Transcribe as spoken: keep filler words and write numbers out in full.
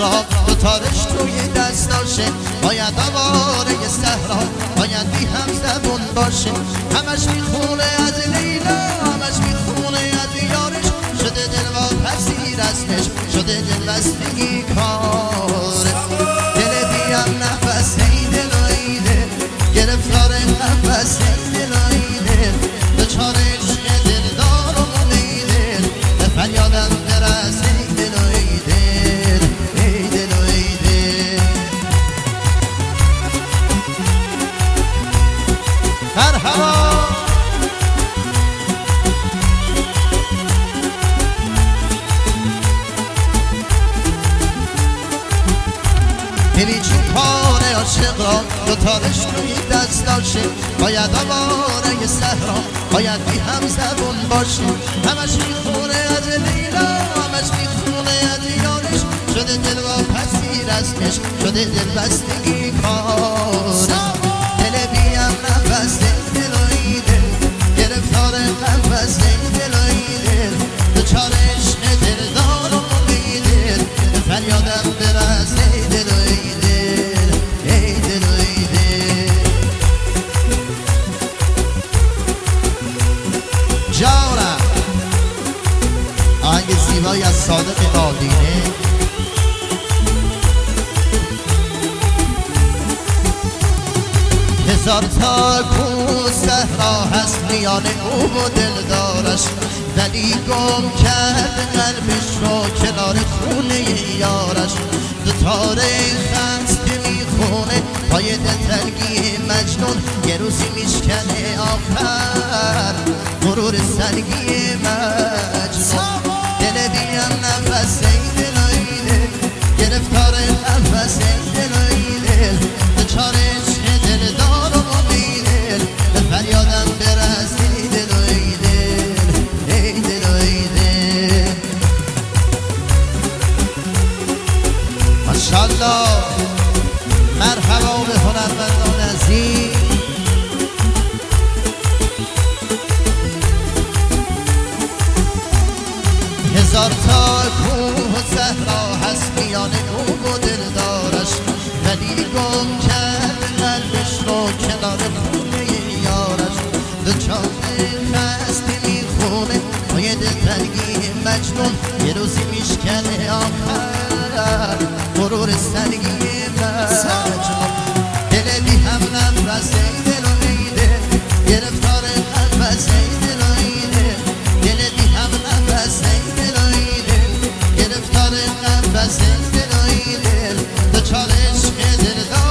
زهرا دوتارش توی دستاشه باید آواره صحرا باید بی هم زبون باشه همش میخونه از لیلا همش میخونه از یارش شده دل و پسیر ازش شده دل بستگی کاره دل بیم نفس ای دل و ای دل گرفتار نفس ای دل و ای دل دچار عشق دل دارم ای دل به فریادم برس ای دل و ای دل ای دل و ای دل مرحبا دلی چون پاره عاشق را دوتارش توی دستاشه باید آواره صحرا باید بی هم زبون باشه همش میخونه از لیلا همش میخونه از یارش شده دل و پسیر ازش شده دل بستگی کاره دل بیم نفس دل و ای دل گرفتار نفس دل و ای دل دچار عشق دل دارم ای دل فریادم برس ای دل و ای دل ای دل و ای دل جانم آهنگ زیبایی از صادق قادینه هزار تا کو صحرا هست میان او و دلدارش ولی گم کرد قلبش رو کنار خونه یارش دوتاره خسته میخونه پای دلتنگی مجنون یه روزی میشکنه آخر غرور سنگی مجنون دل بیم نفس ای دل و ای دل گرفتار نفس ای دل و ای دل دچار عشق دل دارم و بی دل به فریادم برس ای دل و ای دل ای دل و ای دل ماشاءالله مرحبا به هنرمندان عزیز هزار تا کوه و صحرا هست میان او و دلدارش ولی گم کرد قلبش رو کنار خونه یارش دچار خسته میخونه پای دلتنگی مجنون یه روزی میشکنه آخر غرور سنگی مجنون دل بی هم نفس ای دل و ای دل گرفتار نفس ای دل و ای دل دل بی هم نفس ای دل و ای دل گرفتار نفس ای دل و ای دل دچار عشق دل